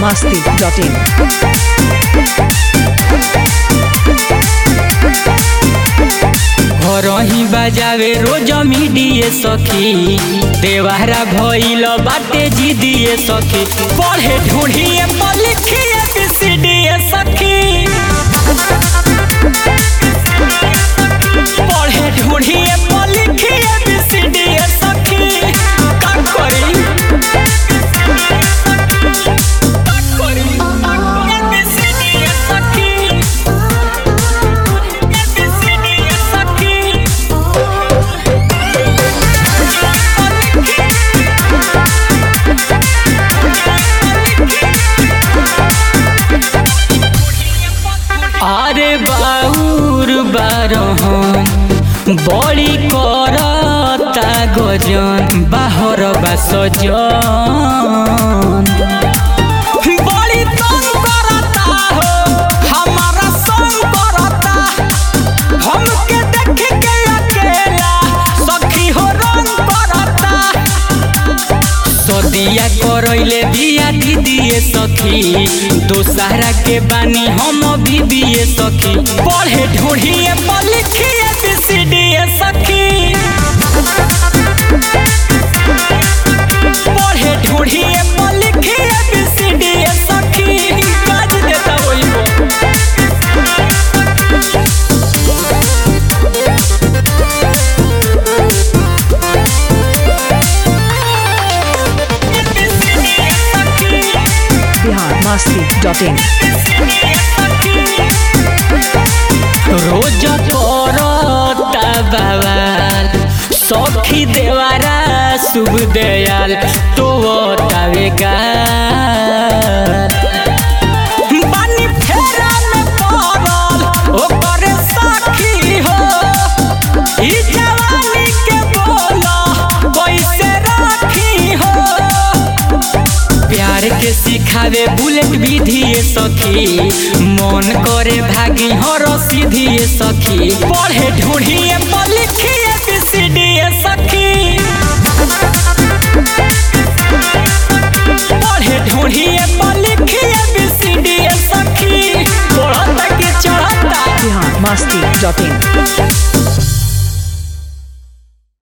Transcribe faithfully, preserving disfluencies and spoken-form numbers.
masti dot in. घरही बजावे रोज मीडिये सखी देवारा भइल बाटे जिदिए सखी पढ़े ढूंढिए लिखिए बीसीडीए सखी पढ़े ढूंढिए लिखिए बीसीडीए सखी का करी अरे बाउर बारहन बड़ी करता गजन बाहर बासजन बड़ी तंग करता हो हमारा संग करता हमके देख के अकेला सखी हो रंग करता सदिया करैले बिया दीदिए सखी दोसरा के बानी हम भी बिए सखी पढ़े ढूंढिए लिखिए बीसीडीए सखी पढ़े ढूंढिए लिखिए बीसीडीए सखी काज देता बोलिबो masti dot in. रोज करता बवाल सखी देवारा शुभ दयाल तो तावेगा बानी फेरा में पड़ल ओकरे सखी हो ई जवानी के बोला कैसे राखी हो प्यार के सिखावे बुलेट विधिए सखी मन करे भागी हर सीधिए सखी पढ़े ढूंढिए लिखिए बीसीडीए सखी पढ़े ढूंढिए लिखिए बीसीडीए सखी पढ़ता के चढ़ता masti dot in.